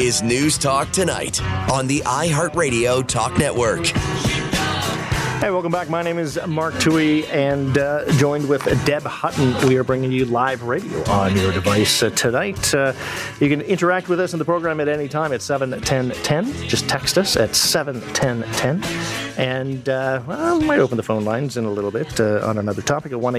is News Talk Tonight on the iHeartRadio Talk Network. Hey, welcome back. My name is Mark Toohey, and joined with Deb Hutton, we are bringing you live radio on your device tonight. You can interact with us in the program at any time at 71010. Just text us at 71010. And we might open the phone lines in a little bit on another topic at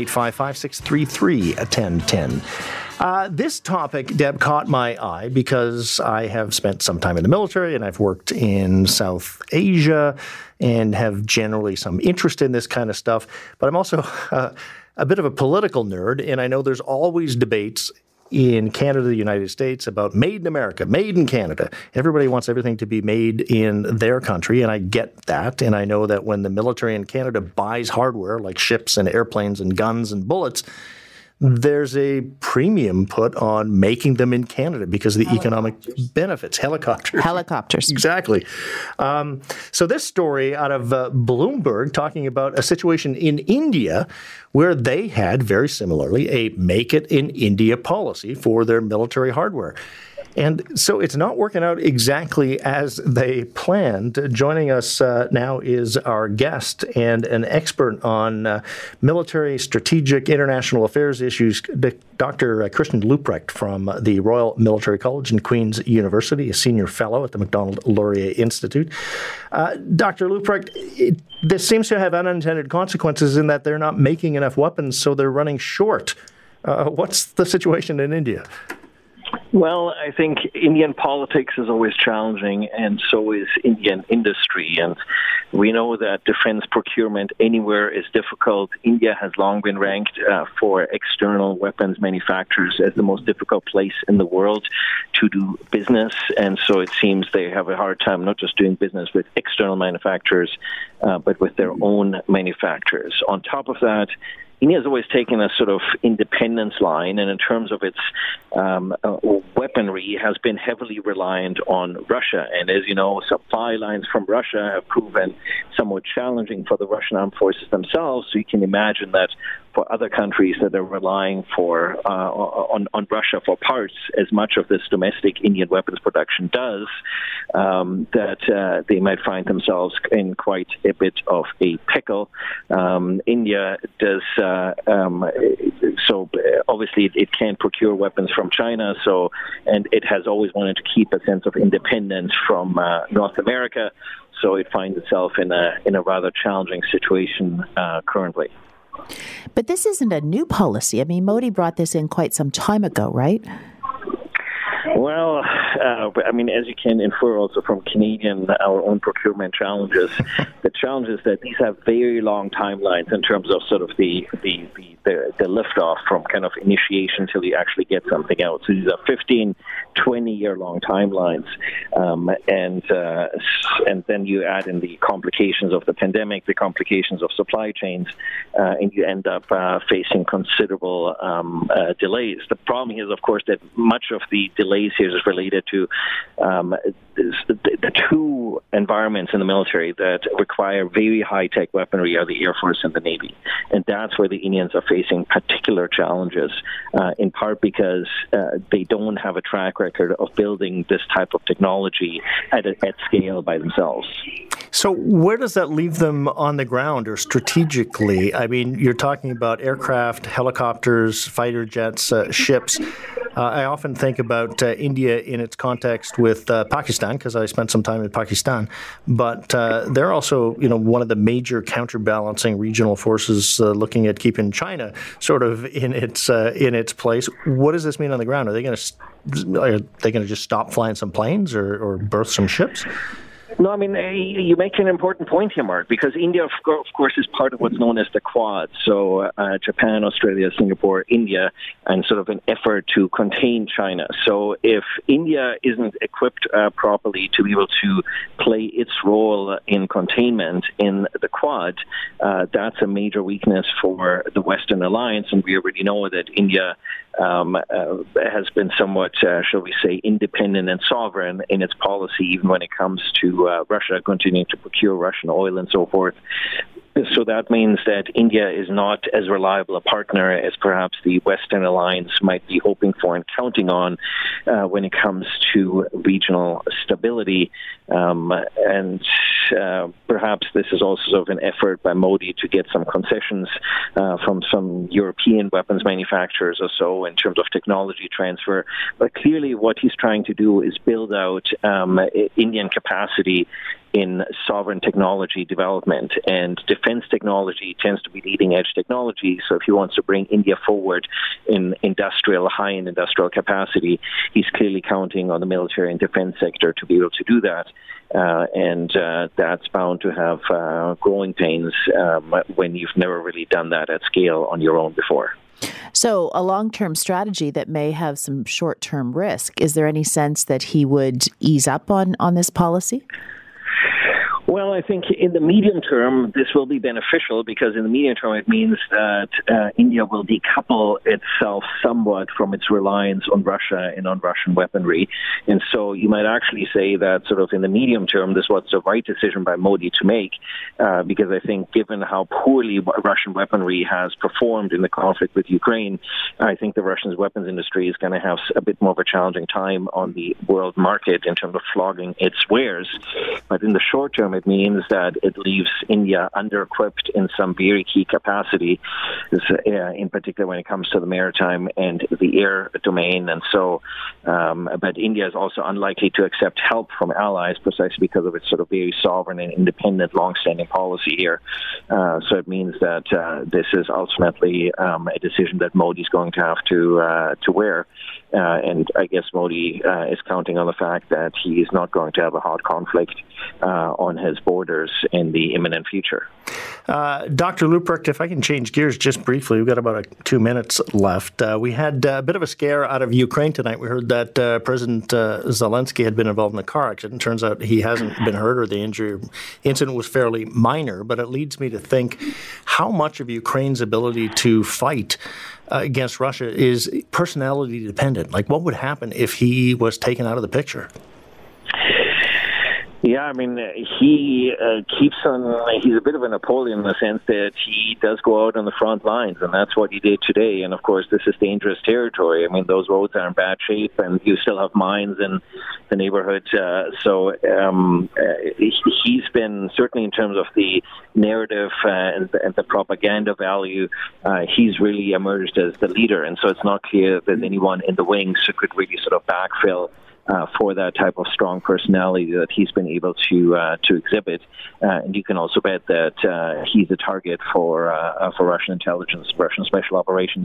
1-855-633-1010. This topic, Deb, caught my eye because I have spent some time in the military and I've worked in South Asia and have generally some interest in this kind of stuff. But I'm also a bit of a political nerd, and I know there's always debates in Canada, the United States, about made in America, made in Canada. Everybody wants everything to be made in their country, and I get that. And I know that when the military in Canada buys hardware like ships and airplanes and guns and bullets, there's a premium put on making them in Canada because of the economic benefits. Helicopters. Exactly. So this story out of Bloomberg talking about a situation in India where they had, very similarly, a make it in India policy for their military hardware. And so it's not working out exactly as they planned. Joining us now is our guest and an expert on military, strategic, international affairs issues, Dr. Christian Leuprecht from the Royal Military College and Queen's University, a senior fellow at the Macdonald-Laurier Institute. Dr. Leuprecht, this seems to have unintended consequences in that they're not making enough weapons, so they're running short. What's the situation in India? Well, I think Indian politics is always challenging, and so is Indian industry. And we know that defense procurement anywhere is difficult. India has long been ranked for external weapons manufacturers as the most difficult place in the world to do business. And so it seems they have a hard time not just doing business with external manufacturers, but with their own manufacturers. On top of that, India has always taken a sort of independence line, and in terms of its weaponry, has been heavily reliant on Russia. And as you know, supply lines from Russia have proven somewhat challenging for the Russian armed forces themselves. So you can imagine that for other countries that are relying on Russia for parts, as much of this domestic Indian weapons production does, that they might find themselves in quite a bit of a pickle. India does so obviously it can't procure weapons from China, and it has always wanted to keep a sense of independence from North America, so it finds itself in a rather challenging situation currently. But this isn't a new policy. I mean, Modi brought this in quite some time ago, right? Well, I mean, as you can infer also from our own procurement challenges, the challenge is that these have very long timelines in terms of sort of the liftoff from kind of initiation till you actually get something out. So these are 15, 20-year long timelines. And then you add in the complications of the pandemic, the complications of supply chains, and you end up facing considerable delays. The problem here is, of course, that much of the delays here is related to the two environments in the military that require very high-tech weaponry are the Air Force and the Navy. And that's where the Indians are facing particular challenges, in part because they don't have a track record of building this type of technology at scale by themselves. So where does that leave them on the ground or strategically? I mean, you're talking about aircraft, helicopters, fighter jets, ships. I often think about India in its context with Pakistan, because I spent some time in Pakistan. But they're also, one of the major counterbalancing regional forces looking at keeping China sort of in its place. What does this mean on the ground? Are they going to just stop flying some planes or berth some ships? No, I mean, you make an important point here, Mark, because India, of course, is part of what's known as the Quad. So Japan, Australia, Singapore, India, and sort of an effort to contain China. So if India isn't equipped properly to be able to play its role in containment in the Quad, that's a major weakness for the Western alliance. And we already know that India has been somewhat, shall we say, independent and sovereign in its policy, even when it comes to Russia continuing to procure Russian oil and so forth. So So that means that India is not as reliable a partner as perhaps the Western alliance might be hoping for and counting on when it comes to regional stability. And perhaps this is also sort of an effort by Modi to get some concessions from some European weapons manufacturers or so in terms of technology transfer. But clearly what he's trying to do is build out Indian capacity in sovereign technology development, and defense technology tends to be leading-edge technology. So if he wants to bring India forward in high-end industrial capacity, he's clearly counting on the military and defense sector to be able to do that. And that's bound to have growing pains when you've never really done that at scale on your own before. So a long-term strategy that may have some short-term risk. Is there any sense that he would ease up on this policy? Well, I think in the medium term, this will be beneficial because in the medium term, it means that India will decouple itself somewhat from its reliance on Russia and on Russian weaponry. And so you might actually say that sort of in the medium term, this was the right decision by Modi to make, because I think given how poorly Russian weaponry has performed in the conflict with Ukraine, I think the Russian weapons industry is going to have a bit more of a challenging time on the world market in terms of flogging its wares. But in the short term, it means that it leaves India under-equipped in some very key capacity, in particular when it comes to the maritime and the air domain. And so, but India is also unlikely to accept help from allies precisely because of its sort of very sovereign and independent, long-standing policy here. So it means that this is ultimately a decision that Modi is going to have to wear. And I guess Modi is counting on the fact that he is not going to have a hard conflict on his borders in the imminent future. Dr. Leuprecht, if I can change gears just briefly, we've got about 2 minutes left. We had a bit of a scare out of Ukraine tonight. We heard that President Zelensky had been involved in a car accident. Turns out he hasn't been hurt, or the incident was fairly minor, but it leads me to think how much of Ukraine's ability to fight against Russia is personality dependent. Like, what would happen if he was taken out of the picture? Yeah, I mean, he keeps on, he's a bit of a Napoleon in the sense that he does go out on the front lines, and that's what he did today. And of course, this is dangerous territory. I mean, those roads are in bad shape, and you still have mines in the neighborhood. So he's been, certainly in terms of the narrative and the propaganda value, he's really emerged as the leader. And so it's not clear that there's anyone in the wings who could really sort of backfill for that type of strong personality that he's been able to exhibit. And you can also bet that he's a target for Russian intelligence, Russian special operations.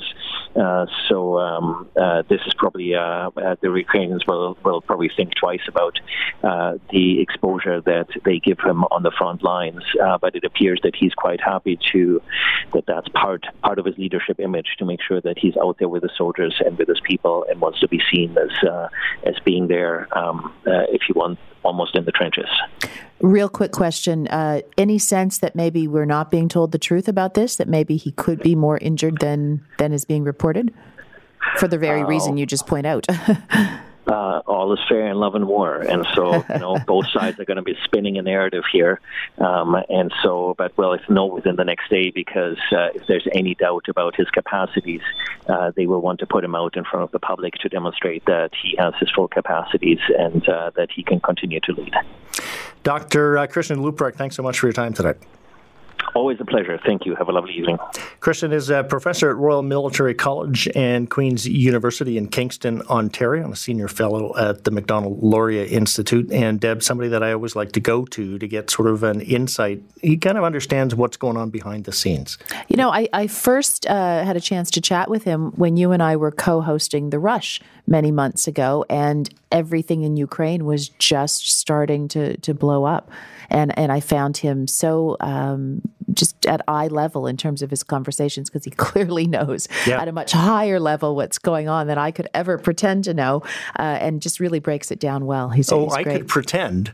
So this is probably, the Ukrainians will probably think twice about the exposure that they give him on the front lines. But it appears that he's quite happy that's part of his leadership image, to make sure that he's out there with the soldiers and with his people and wants to be seen as being there, if you want, almost in the trenches. Real quick question. Any sense that maybe we're not being told the truth about this, that maybe he could be more injured than is being reported? For the very reason you just point out. All is fair in love and war. And so, both sides are going to be spinning a narrative here. And so, but we'll know within the next day, because if there's any doubt about his capacities, they will want to put him out in front of the public to demonstrate that he has his full capacities and that he can continue to lead. Dr. Christian Leuprecht, thanks so much for your time today. Always a pleasure. Thank you. Have a lovely evening. Christian is a professor at Royal Military College and Queen's University in Kingston, Ontario, and a senior fellow at the Macdonald-Laurier Institute. And Deb, somebody that I always like to go to get sort of an insight. He kind of understands what's going on behind the scenes. I first had a chance to chat with him when you and I were co-hosting The Rush many months ago, and everything in Ukraine was just starting to blow up. And I found him so just at eye level in terms of his conversations, because he clearly knows at a much higher level what's going on than I could ever pretend to know, and just really breaks it down well. He's I great. could pretend.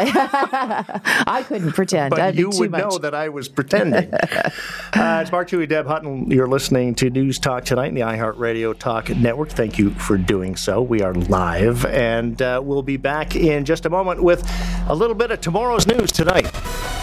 I couldn't pretend. But That'd you be too would much. know that I was pretending. It's Mark Toohey, Deb Hutton. You're listening to News Talk Tonight in the iHeartRadio Talk Network. Thank you for doing so. We are live, and we'll be back in just a moment with a little bit of tomorrow's news tonight.